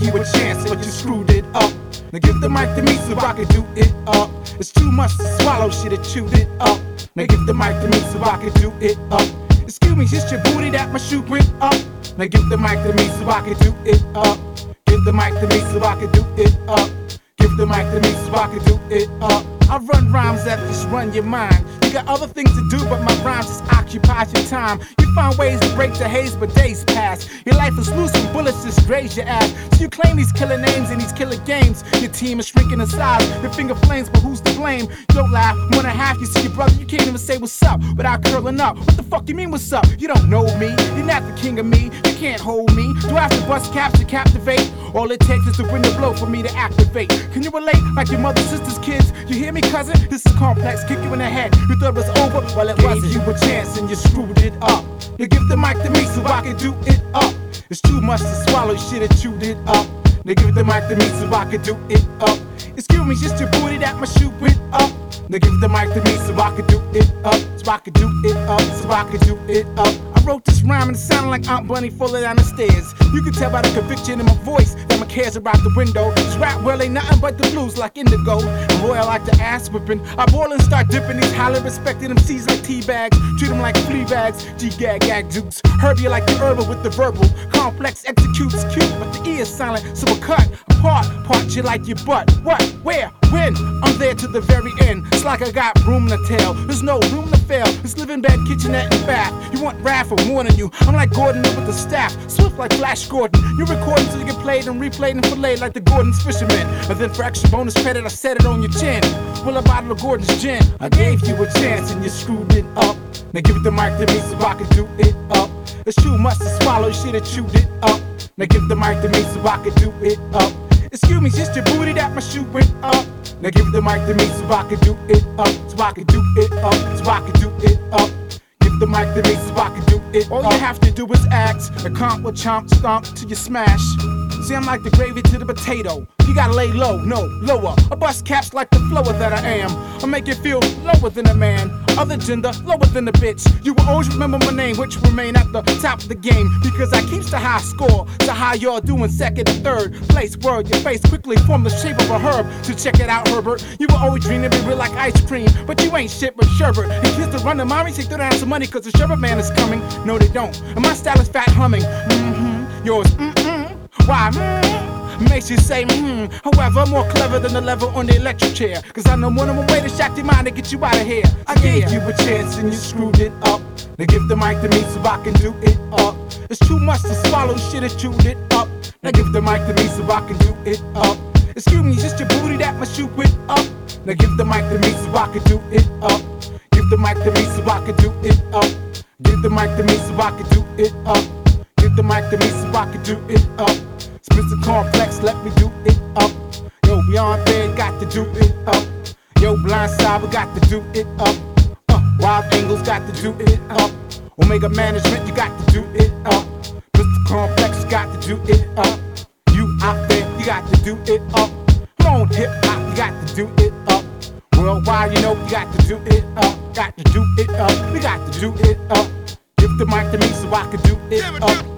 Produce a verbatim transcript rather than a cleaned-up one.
you a chance, but you screwed it up. Now give the mic to me so I can do it up. It's too much to swallow, should've chewed it up. Now give the mic to me so I can do it up. Excuse me, just your booty that my shoe went up. Now give the mic to me so I can do it up. Give the mic to me so I can do it up. Give the mic to me so I can do it up. I run rhymes that just run your mind. You got other things to do, but my rhymes just occupy your time. You find ways to break the haze, but days pass. Your life is loose and bullets just graze your ass. So you claim these killer names and these killer games. Your team is shrinking in size, your finger flames, but who's to blame? You don't laugh, one and a half, you see your brother, you can't even say what's up without curling up. What the fuck you mean what's up? You don't know me, you're not the king of me, you can't hold me. Do I have to bust caps to captivate? All it takes is the wind to blow for me to activate. Can you relate like your mother, sister's kids? You hear me, cousin? This is complex, kick you in the head. You thought it was over, well it wasn't. Gave you a chance and you screwed it up. You give the mic to me so I can do it up. It's too much to swallow, should've chewed it up. Now give the mic to me so I can do it up. Excuse me, just your booty that my shoe went up. Now give the mic to me so I can do it up. So I can do it up, so I can do it up. I wrote this rhyme and it sounded like Aunt Bunny falling down the stairs. You can tell by the conviction in my voice that my cares are out the window. This rap well ain't nothing but the blues like indigo. And boy, I like the ass whipping. I boil and start dipping these highly respected M Cs like tea bags. Treat them like flea bags, G-gag, gag dukes. Herb you like the herbal with the verbal. Complex executes cute, but the E is silent. So I cut apart, part you like your butt. What, where, when? I'm there to the very end. It's like I got room to tell. There's no room to fail. It's living bed, kitchenette, and bath. You want wrath for warning you. I'm like Gordon with the staff. Swift like Flash Gordon. You record until you get played and replayed and filleted like the Gordon's fisherman. And then for extra bonus credit, I set it on your chin. Well, a bottle of Gordon's gin. I gave you a chance and you screwed it up. Now give the mic to me so I can do it up. It's too much to swallow, you should've chewed it up. Now give the mic to me so I can do it up. Excuse me, just your booty that my shoe went up. Now give the mic to me so I can do it up. So I can do it up, so I can do it up. Give the mic to me so I can do it up. All you have to do is act. The comp will chomp, stomp till you smash. See, I'm like the gravy to the potato. You gotta lay low, no, lower. I bust caps like the flower that I am. I make you feel lower than a man. Other gender, lower than a bitch. You will always remember my name, which will remain at the top of the game. Because I keeps the high score. So how y'all doing second and third place? Word, your face quickly formed the shape of a herb. So check it out, Herbert. You will always dream to be real like ice cream. But you ain't shit but sherbet. And kids to run the mommy say throw down some money cause the sherbet man is coming. No, they don't. And my style is fat humming. Mm-hmm. Yours, mm-mm. Why, mm, makes you say, hmm. However, more clever than the lever on the electric chair. Cause I know more than one way to shock your mind and get you out of here. I gave you a chance and you screwed it up. Now give the mic to me so I can do it up. It's too much to swallow, should've chewed it up. Now give the mic to me so I can do it up. Excuse me, just your booty that my shoe went up. Now give the mic to me so I can do it up. Give the mic to me so I can do it up. Give the mic to me so I can do it up. Give the mic to me so I can do it up. Mister Complex, let me do it up. Yo, Beyond Bed, got to do it up. Yo, Blindside, we got to do it up. Uh, Wild Angles, got to do it up. Omega Management, you got to do it up. Mister Complex, got to do it up. You out there, you got to do it up. Come on, hip hop, you got to do it up. Worldwide, you know, you got to do it up. Got to do it up, we got to do it up. Give the mic to me so I can do it up.